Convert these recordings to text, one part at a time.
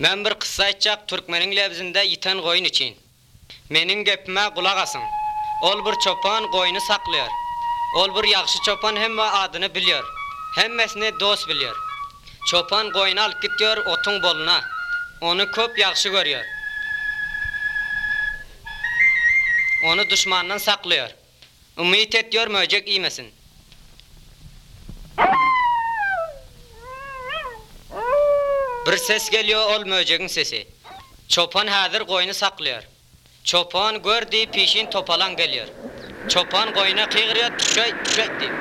Men bir kıssa aytjak Türkmenin lebizinde yiten koyun için. Menin gepime kulak asın. Ol bir çopan koyunu saklıyor. Ol bir yaxşı çopan hemme adını biliyor. Hemmesini dost biliyor. Çopan koyunu alıp gidiyor otun boluna. Onu köp yaxşı görüyor. Onu düşmandan saklıyor. Ümit ediyor möcek yemesin. Bir ses geliyor ol möceğin sesi. Çopan hazır koyunu saklıyor. Çopan gördü peşin topalan geliyor. Çopan koyuna kıygırıyor tüşey deyip.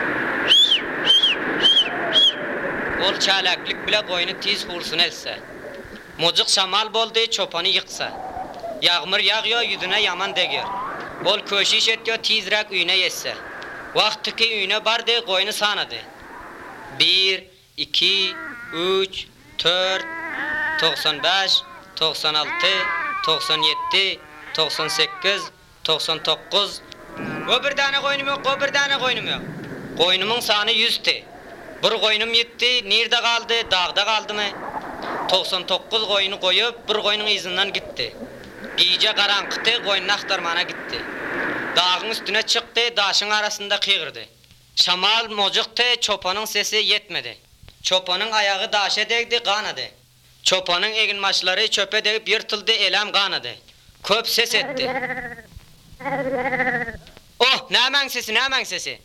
Ol çalaklık bile koyunu tiz vursun else. Mocuk şamal boldu çopanı yıksa. Yağmur yağıyor yüzüne yaman degiyor. Ol köşiş ediyor tizrak üyüne yetse. Vakti ki üyüne bardı koyunu sanadı. 1, 2, 3, 4, 95, 96, 97, 98, 99. O bir tane koyunum yok, o bir tane koyunum yok. Koyunumun sanı 100'ti. Bir koyunum gitti, nerede kaldı, dağda kaldı mı? 99 koyunu koyup bir koyunun izinden gitti. İyice karanlıktı, koyunun aktarmana gitti. Dağın üstüne çıktı, daşın arasında kıygırdı. Şamal mocuktu, çopanın sesi yetmedi. Çopanın ayağı daşa değdi, kanadı. Çopanın eginmaçları çöpe değip yırtıldı, elem kanadı. Köp ses etti. Oh, ne sesi, ne sesi?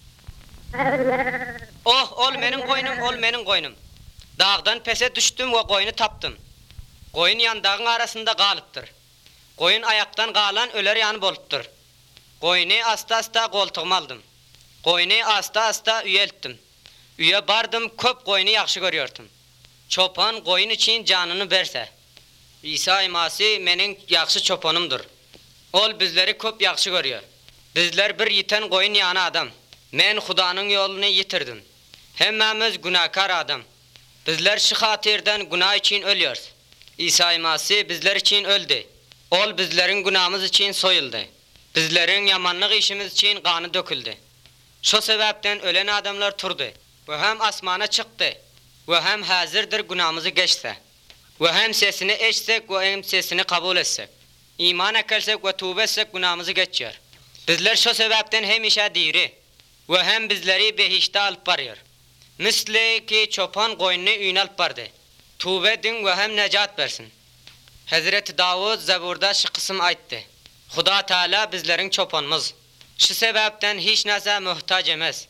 Oh, ol menin koynum, ol menin koynum. Dağdan pese düştüm ve koyunu taptım. Koyun yandağın arasında kalıptır. Koyun ayaktan kalan öler yanı boluptur. Koyunu asta koltuğuma aldım. Koyunu asta üyelttim. Üye bardım, köp koyunu yaxşı görüyordum. Çopan koyun için canını verse. İsa imasi menin yaxşı çopanımdır. Ol bizleri köp yaxşı görüyor. Bizler bir yiten koyun yanı adam. Men Hudanın yolunu yitirdim. Hemmemiz günahkar adam. Bizler şu hatirden günah için ölüyoruz. İsa imasi bizler için öldü. Ol bizlerin günahımız için soyuldu. Bizlerin yamanlık işimiz için kanı döküldü. Şu sebepten ölen adamlar turdu. Ve hem asmana çıktı. Ve hem hazırdır günahımızı geçse. Ve hem sesini eşsek ve hem sesini kabul etsek. İman ekersek ve tövbe etsek günahımızı geçiyor. Bizler şu sebepten hem işe diri. Ve hem bizleri behişte alıp varıyor. Misli ki çopan koyunu üyüne alıp vardı. Tövbe edin ve hem necat versin. Hazreti Davud Zebur'da şu kısım ayttı. Huda Teala bizlerin çopanımız. Şu sebepten hiç nese muhtaç emez.